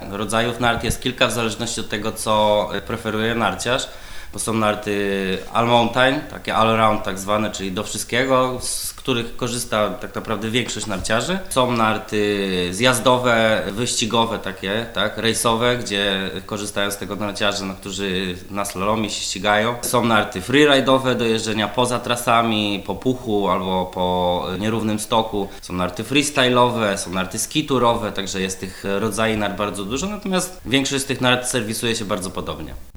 Rodzajów nart jest kilka w zależności od tego, co preferuje narciarz. Bo są narty all mountain, takie all around tak zwane, czyli do wszystkiego, z których korzysta tak naprawdę większość narciarzy. Są narty zjazdowe, wyścigowe takie, tak, rejsowe, gdzie korzystają z tego narciarze, którzy na slalomie się ścigają. Są narty freeride'owe do jeżdżenia poza trasami, po puchu albo po nierównym stoku. Są narty freestyle'owe, są narty skiturowe, także jest tych rodzajów nart bardzo dużo, natomiast większość z tych nart serwisuje się bardzo podobnie.